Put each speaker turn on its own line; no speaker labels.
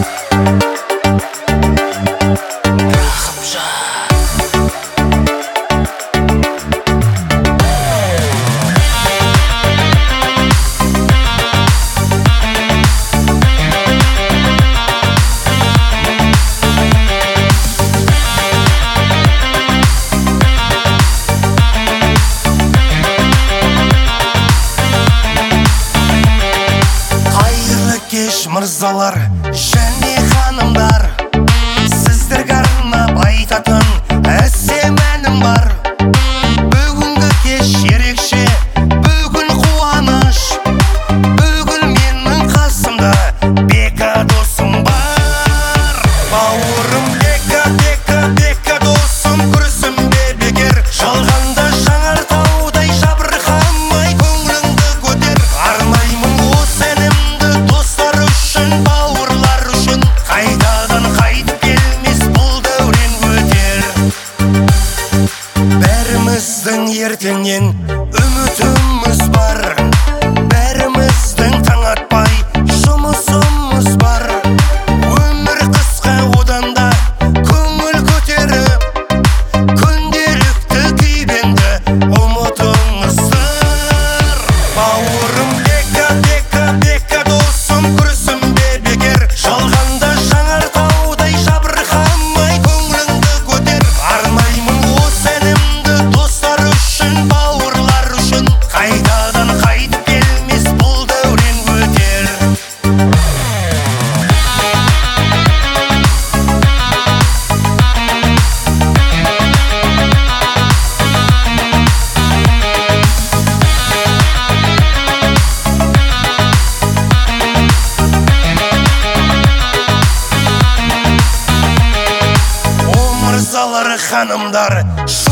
Мырзалар және ханымдар, сіздерге арнап айтатын әсем әнім бар. Бүгінгі кеш ерекше, бүгін қуаныш, бүгін менің қасымда Бека досым бар. Бауырым Бека досым, күрсім бекер, жалғанда жаңар таудай жабырқамай көңіліңді көтер. Арнаймын осы әнімді достар үшін, бауырлар үшін, қайтадан қайтып келмес бұл дәурен өтер. Бәріміздің ертеңнен үмітіміз бар, бәріміздің таң атпай жұмысымыз бар. Өмір қысқа, одан да көңіл көтеріп, күнделікті күйбеңді ұмытыңыздар. Бауырым Бека досым, күрсім бекер, жалғанда жаңар таудай жабырқамай көңіліңді көтер. Арнаймын осы әнімді достар үшін, бауырлар үшін, қайтадан қайтып келмес бұл дәурен өтер. О мырзалар, ханымдар,